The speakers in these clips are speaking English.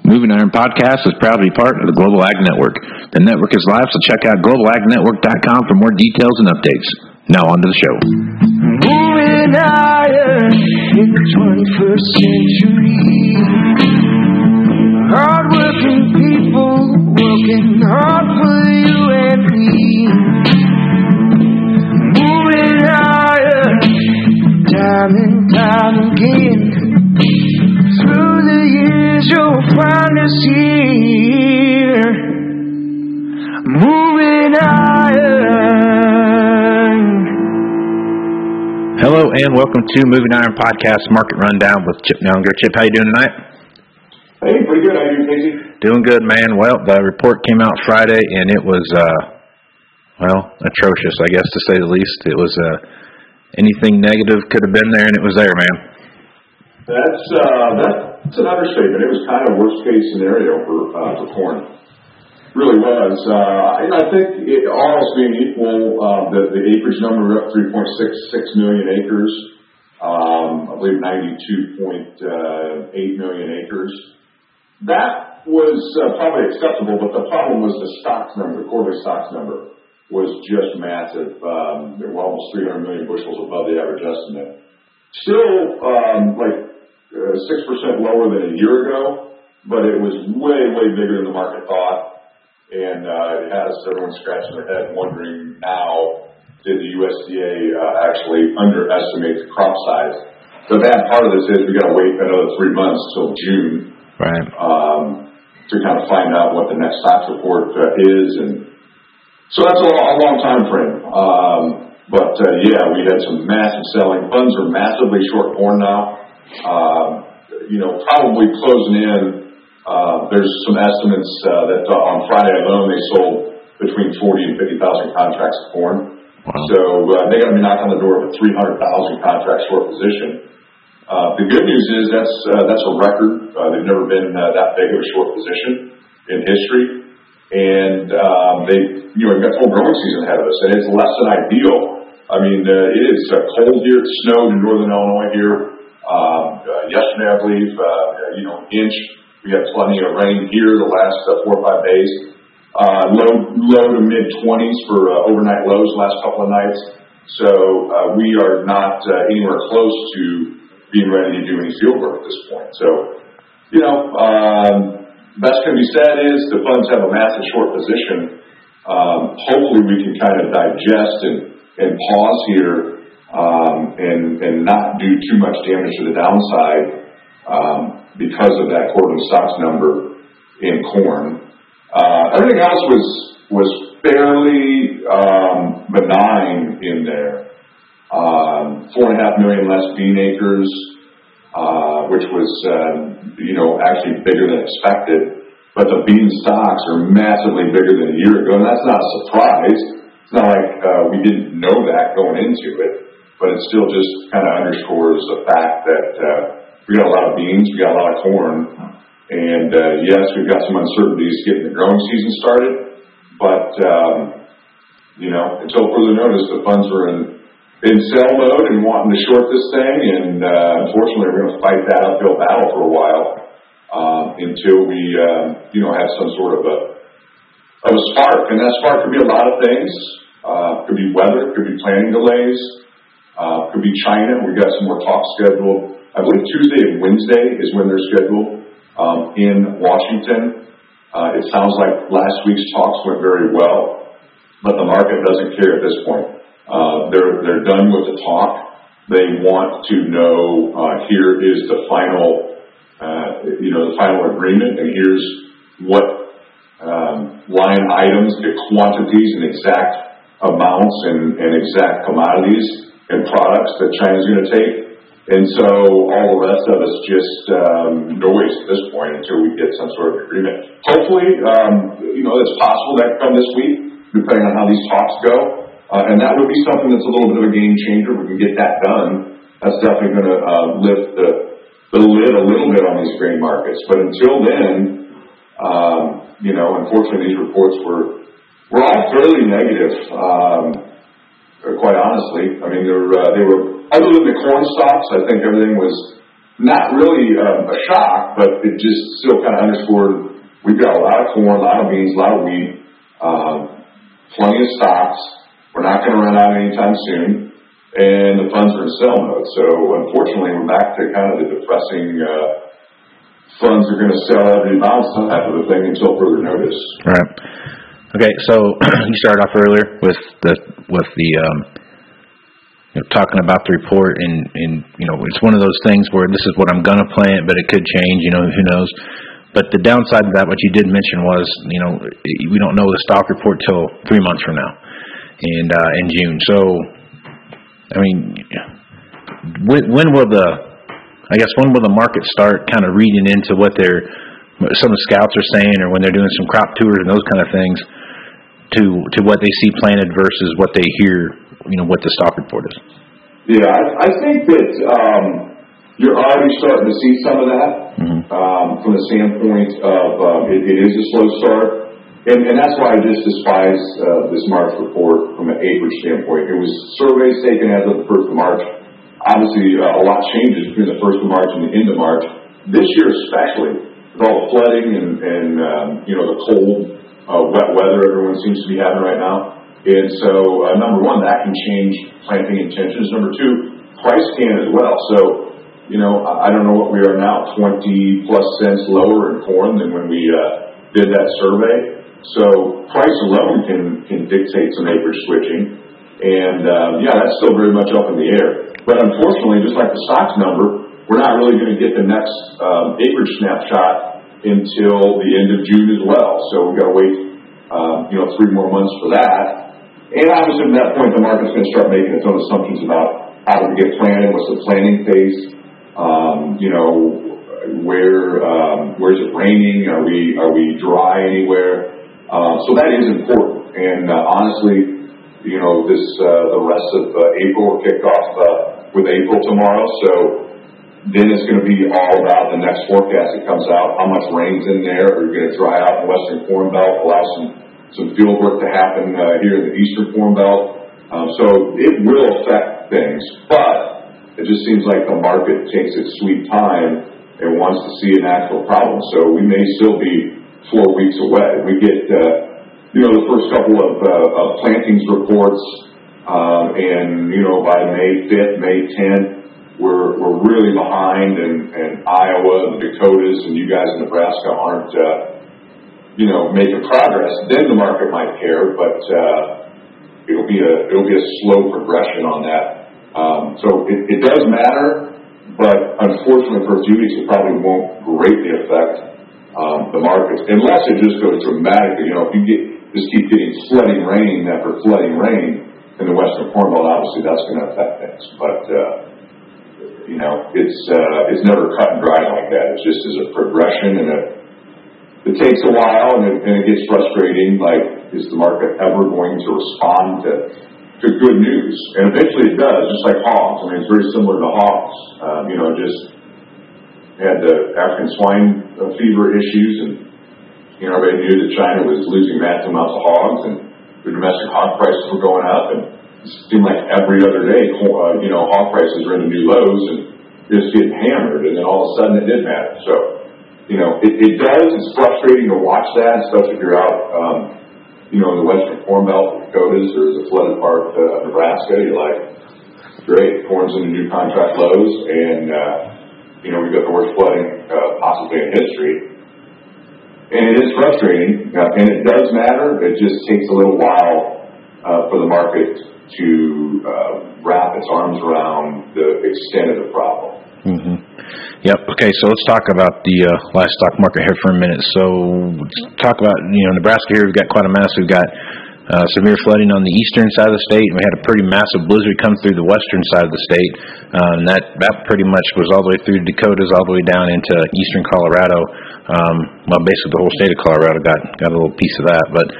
Moving Iron Podcast is proud to be part of the Global Ag Network. The network is live, so check out globalagnetwork.com for more details and updates. Now on to the show. Moving iron in the 21st century. Hard-working people working hard for you and me. Moving iron time and time again. Through the years you'll find us here. Moving iron. Hello and welcome to Moving Iron Podcast Market Rundown with Chip Younger. Chip, how you doing tonight? Hey, pretty good. How are you, Casey? Doing good, man. Well, the report came out Friday and it was, atrocious, I guess, to say the least. It was, anything negative could have been there and it was there, man. That's an understatement. It was kind of worst case scenario for corn. Really was. And I think all else being equal, the acreage number up 3.66 million acres. I believe 92.8 million acres. That was probably acceptable, but the problem was the stocks number, the quarterly stocks number was just massive. They were almost 300 million bushels above the average estimate. Still, 6% lower than a year ago, but it was way, way bigger than the market thought. And it has everyone scratching their head wondering now, did the USDA actually underestimate the crop size? The bad part of this is we got to wait another 3 months till June, right? To kind of find out what the next stocks report is, and so that's a long time frame. But we had some massive selling. Funds are massively short corn now. Probably closing in. There's some estimates that on Friday alone they sold between 40 and 50,000 contracts of corn. Wow. So they got to be knocking on the door of a 300,000 contract short position. The good news is that's a record. They've never been that big of a short position in history, and we've got full growing season ahead of us, and it's less than ideal. I mean, it is cold here. It snowed in northern Illinois here yesterday, I believe. Inch. We had plenty of rain here the last 4 or 5 days. Low to mid 20s for overnight lows the last couple of nights. So we are not anywhere close to being ready to do any field work at this point. So, best can be said is the funds have a massive short position. Hopefully we can kind of digest and pause here and not do too much damage to the downside. Because of that quarterly stocks number in corn. Everything else was fairly benign in there. 4.5 million less bean acres, which was actually bigger than expected. But the bean stocks are massively bigger than a year ago, and that's not a surprise. It's not like we didn't know that going into it, but it still just kind of underscores the fact that we got a lot of beans, we got a lot of corn, and yes, we've got some uncertainties getting the growing season started, but until further notice, the funds are in sell mode and wanting to short this thing, and unfortunately, we're going to fight that uphill battle for a while until we have some sort of a spark, and that spark could be a lot of things. Could be weather, could be planting delays, could be China. We've got some more talks scheduled. I believe Tuesday and Wednesday is when they're scheduled in Washington. It sounds like last week's talks went very well, but the market doesn't care at this point. They're done with the talk. They want to know here is the final, the final agreement, and here's what line items, the quantities and exact amounts and exact commodities and products that China's going to take. And so all the rest of us just noise at this point until we get some sort of agreement. Hopefully, it's possible that come this week, depending on how these talks go. And that would be something that's a little bit of a game changer. We can get that done. That's definitely going to lift the lid a little bit on these grain markets. But until then, unfortunately, these reports were all fairly negative. Quite honestly, I mean, they were. Other than the corn stocks, I think everything was not really a shock, but it just still kind of underscored we've got a lot of corn, a lot of beans, a lot of wheat, plenty of stocks. We're not going to run out anytime soon, and the funds are in sell mode. So unfortunately, we're back to kind of the depressing funds are going to sell every bounce type of a thing until further notice. Right. Okay, so you started off earlier with the talking about the report, and it's one of those things where this is what I'm going to plant, but it could change. Who knows? But the downside of that, what you did mention was, we don't know the stock report till 3 months from now, and in June. So, I mean, when will the market start kind of reading into what some of the scouts are saying, or when they're doing some crop tours and those kind of things, to what they see planted versus what they hear, what the stock report is? Yeah, I think that you're already starting to see some of that from the standpoint of it is a slow start. And that's why I just despise this March report from an acreage standpoint. It was surveys taken as of the 1st of March. Obviously, a lot changes between the 1st of March and the end of March. This year especially, with all the flooding and the cold, wet weather everyone seems to be having right now. And so, number one, that can change planting intentions. Number two, price can as well. So, I don't know what we are now, 20-plus cents lower in corn than when we did that survey. So price alone can dictate some acreage switching. And, that's still very much up in the air. But unfortunately, just like the stocks number, we're not really going to get the next acreage snapshot until the end of June as well. So we've got to wait, 3 more months for that. And obviously at that point, the market's going to start making its own assumptions about how to get planted, what's the planting phase, where's it raining, are we dry anywhere? So that is important. And honestly, the rest of April will kick off with April tomorrow. So then it's going to be all about the next forecast that comes out, how much rain's in there. Are we going to dry out the Western Corn Belt, allow some field work to happen here in the Eastern Corn Belt? So it will affect things, but it just seems like the market takes its sweet time and wants to see an actual problem. So we may still be 4 weeks away. We get, the first couple of plantings reports, and by May 5th, May 10th, we're really behind, and Iowa and the Dakotas and you guys in Nebraska aren't, making progress. Then the market might care, but it'll be a slow progression on that. So it does matter, but unfortunately for a few weeks, it probably won't greatly affect the markets, unless it just goes dramatically. If you just keep getting flooding rain after flooding rain in the Western Corn Belt, obviously that's going to affect things. But it's never cut and dry like that. It's just as a progression, and it takes a while, and it gets frustrating. Like, is the market ever going to respond to good news? And eventually it does, just like hogs. I mean, it's very similar to hogs. Just had the African swine fever issues, and everybody knew that China was losing massive amounts of hogs, and the domestic hog prices were going up, and it seemed like every other day, hog prices were in the new lows, and just getting hammered, and then all of a sudden it did matter. So, it does. It's frustrating to watch that, especially if you're out, in the Western Corn Belt, the Dakotas, or the flooded part of Nebraska. You're like, great, corn's in the new contract lows, and we've got the worst flooding possibly in history. And it is frustrating, and it does matter. It just takes a little while for the market to wrap its arms around the extent of the problem. Mm-hmm. Yep. Okay, so let's talk about the livestock market here for a minute. So let's talk about, Nebraska here. We've got quite a mess. We've got severe flooding on the eastern side of the state, and we had a pretty massive blizzard come through the western side of the state, and that pretty much was all the way through the Dakotas, all the way down into eastern Colorado. Basically the whole state of Colorado got a little piece of that. But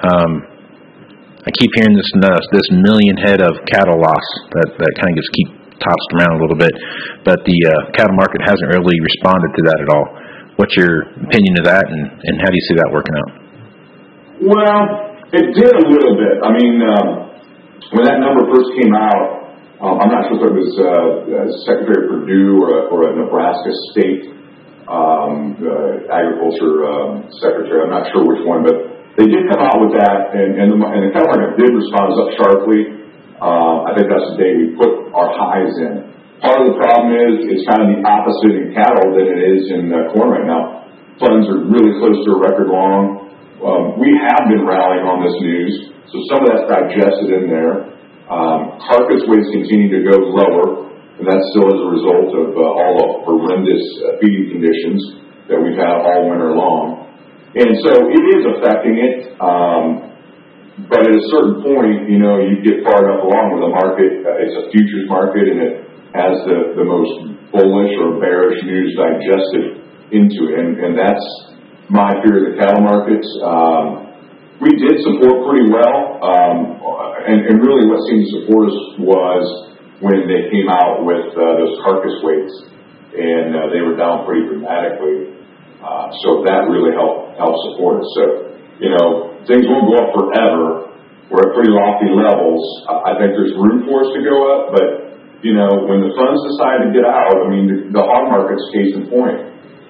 I keep hearing this million head of cattle loss that kind of gets tossed around a little bit, but the cattle market hasn't really responded to that at all. What's your opinion of that, and how do you see that working out? Well, it did a little bit. I mean, when that number first came out, I'm not sure if it was Secretary Perdue or a Nebraska state agriculture secretary. I'm not sure which one, but they did come out with that, and the cattle market did respond up sharply. I think that's the day we put our highs in. Part of the problem is it's kind of the opposite in cattle than it is in corn right now. Funds are really close to a record long. We have been rallying on this news, so some of that's digested in there. Carcass weights continue to go lower, and that's still as a result of all the horrendous feeding conditions that we've had all winter long. And so it is affecting it, but at a certain point, you get far enough along with the market. It's a futures market, and it has the most bullish or bearish news digested into it, and that's my fear of the cattle markets. We did support pretty well, and really what seemed to support us was when they came out with those carcass weights, and they were down pretty dramatically. So that really helped support us. So, things won't go up forever. We're at pretty lofty levels. I think there's room for us to go up, but when the funds decide to get out, the hog market's case in point.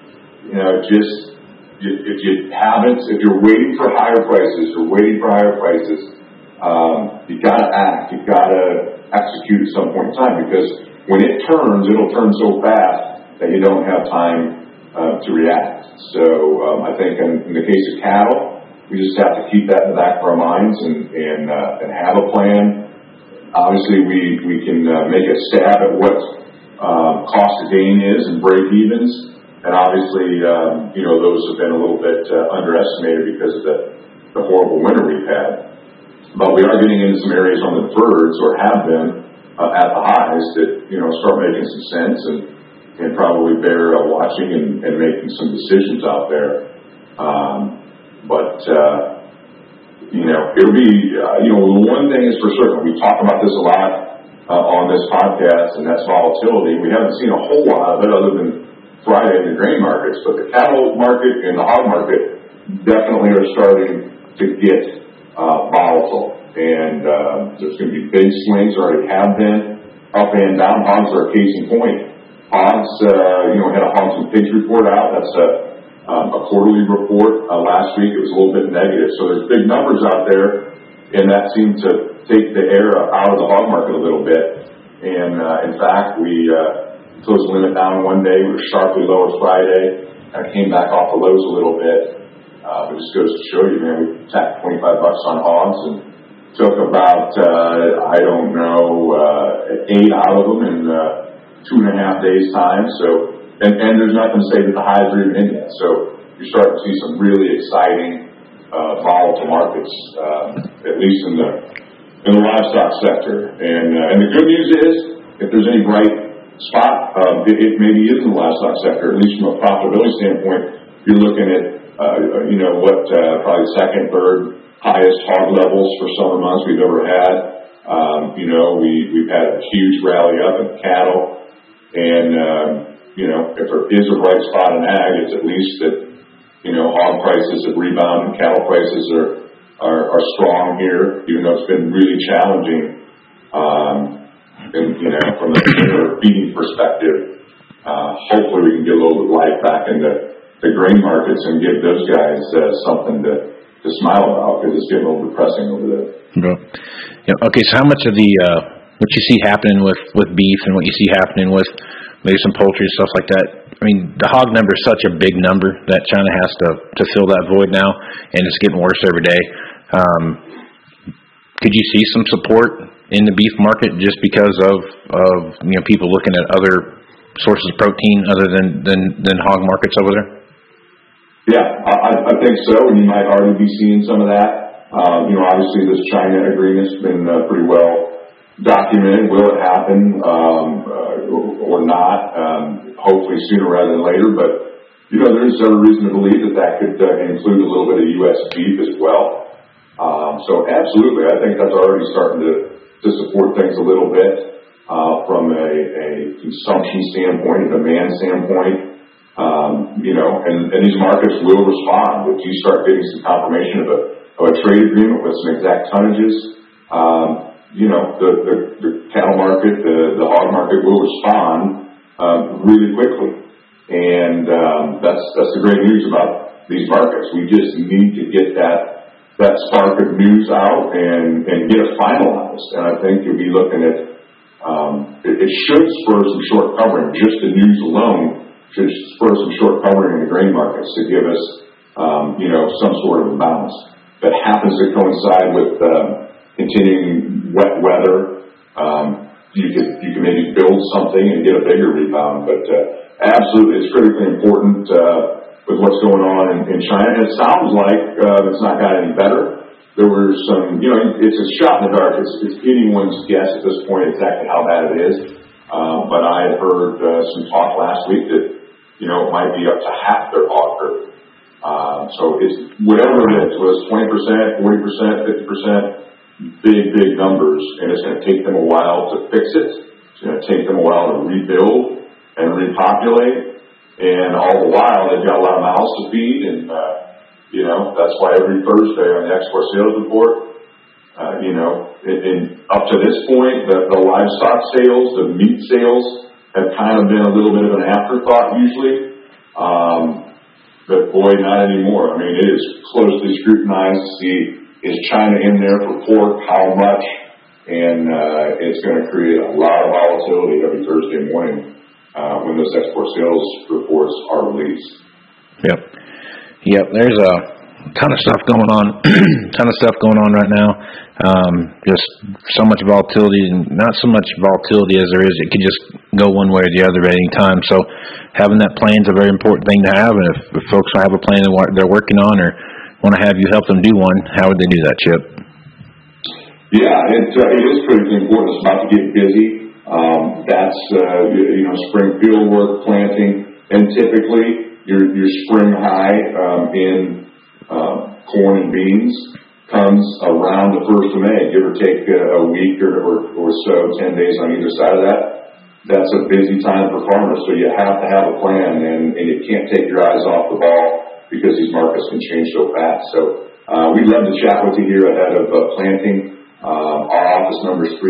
If you're waiting for higher prices, you gotta act. You gotta execute at some point in time, because when it turns, it'll turn so fast that you don't have time to react. So I think in the case of cattle, we just have to keep that in the back of our minds and have a plan. Obviously, we can make a stab at what cost of gain is and break evens, and obviously, those have been a little bit underestimated because of the horrible winter we've had. But we are getting into some areas on the deferreds, or have been at the highs, that start making some sense and probably bear watching and making some decisions out there. It'll be, the one thing is for certain, we talk about this a lot on this podcast, and that's volatility. We haven't seen a whole lot of it other than Friday in the grain markets, but the cattle market and the hog market definitely are starting to get volatile. And there's going to be big swings, already have been, up and down. Hogs are a case in point. Hogs, had a hogs and pigs report out. That's a quarterly report. Last week it was a little bit negative. So there's big numbers out there, and that seemed to take the air out of the hog market a little bit. And in fact, we closed the limit down one day. We were sharply lower Friday, and it came back off the lows a little bit. It just goes to show you, man, we tacked $25 on hogs and took about, 8 out of them in 2.5 days time. So, and there's nothing to say that the highs are even in yet. So you're starting to see some really exciting, volatile markets, at least in the livestock sector. And the good news is, if there's any bright spot, it maybe is in the livestock sector, at least from a profitability standpoint. You're looking at, probably second, third highest hog levels for summer months we've ever had. We've had a huge rally up in cattle, and if there is a bright spot in ag, it's at least that hog prices have rebounded, cattle prices are strong here, even though it's been really challenging. From the feeding perspective, hopefully we can get a little bit of life back into the grain markets and give those guys something to smile about, because it's getting a little depressing over there. Okay, so how much of the what you see happening with beef and what you see happening with maybe some poultry and stuff like that, the hog number is such a big number that China has to fill that void now, and it's getting worse every day. Could you see some support in the beef market just because of people looking at other sources of protein other than hog markets over there? Yeah, I think so, and you might already be seeing some of that. Obviously this China agreement's been pretty well documented. Will it happen or not? Hopefully sooner rather than later, but there's every reason to believe that could include a little bit of U.S. beef as well. So absolutely, I think that's already starting to support things a little bit from a consumption standpoint, a demand standpoint. And these markets will respond if you start getting some confirmation of a trade agreement with some exact tonnages. The cattle market, the hog market will respond really quickly. And that's the great news about these markets. We just need to get that spark of news out and get it finalized. And I think you'll be looking at it should spur some short covering. Just the news alone should spur some short covering in the grain markets to give us some sort of balance. That happens to coincide with continuing wet weather. You can maybe build something and get a bigger rebound, but absolutely, it's critically important with what's going on in China. And it sounds like it's not got any better. There were some, it's a shot in the dark. It's anyone's guess at this point exactly how bad it is. But I had heard some talk last week that it might be up to half their hog herd. So it's whatever it is, whether it's 20%, 40%, 50%. Big numbers, and it's going to take them a while to fix it. It's going to take them a while to rebuild and repopulate, and all the while they've got a lot of mouths to feed, and that's why every Thursday on the export sales report, and up to this point, the livestock sales, the meat sales have kind of been a little bit of an afterthought usually, but boy, not anymore. I mean, it is closely scrutinized to see. Is China in there for pork? How much? And it's going to create a lot of volatility every Thursday morning when those export sales reports are released. Yep. There's a ton of stuff going on. Right now. Just so much volatility, and not so much volatility as there is. It can just go one way or the other at any time. So having that plan is a very important thing to have. And if folks don't have a plan they're working on or want to have you help them do one, how would they do that, Chip? Yeah, it is critically important. It's about to get busy. That's spring field work, planting, and typically your spring high in corn and beans comes around the 1st of May, give or take a week or so, 10 days on either side of that. That's a busy time for farmers, so you have to have a plan, and you can't take your eyes off the ball, because these markets can change so fast. So we'd love to chat with you here ahead of planting. Our office number is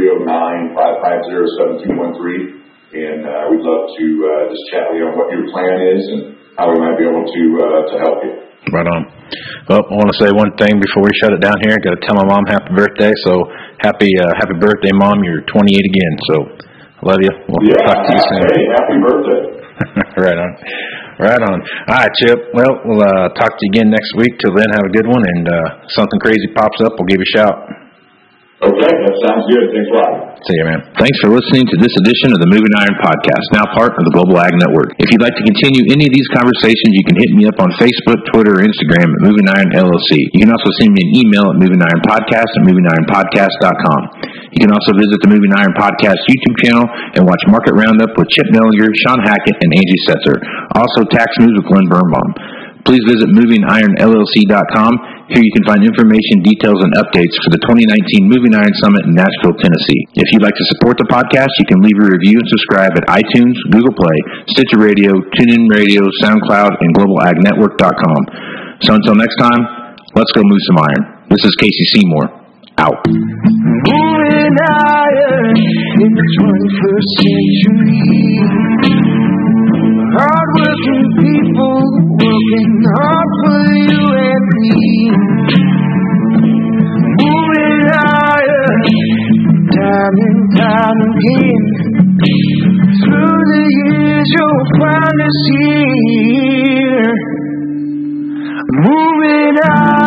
309-550-7213, and we'd love to just chat with you on what your plan is and how we might be able to help you. Right on. Well, I want to say one thing before we shut it down here. I got to tell my mom happy birthday. So happy birthday, Mom! You're 28 again. So I love you. We'll talk to you soon. Hey, happy birthday. Right on. All right, Chip. Well, we'll talk to you again next week. Till then, have a good one. And something crazy pops up, we'll give you a shout. Okay, that sounds good. Thanks a lot. See you, man. Thanks for listening to this edition of the Moving Iron Podcast, now part of the Global Ag Network. If you'd like to continue any of these conversations, you can hit me up on Facebook, Twitter, or Instagram at Moving Iron LLC. You can also send me an email at movingironpodcast@movingironpodcast.com. You can also visit the Moving Iron Podcast YouTube channel and watch Market Roundup with Chip Nellinger, Sean Hackett, and Angie Setzer. Also, Tax News with Glenn Birnbaum. Please visit movingironllc.com. Here you can find information, details, and updates for the 2019 Moving Iron Summit in Nashville, Tennessee. If you'd like to support the podcast, you can leave a review and subscribe at iTunes, Google Play, Stitcher Radio, TuneIn Radio, SoundCloud, and globalagnetwork.com. So until next time, let's go move some iron. This is Casey Seymour. Out. Moving iron in the 21st century. Hard-working people working hard for you and me. Moving iron, time and time again. Through the years you'll find us here. Moving iron.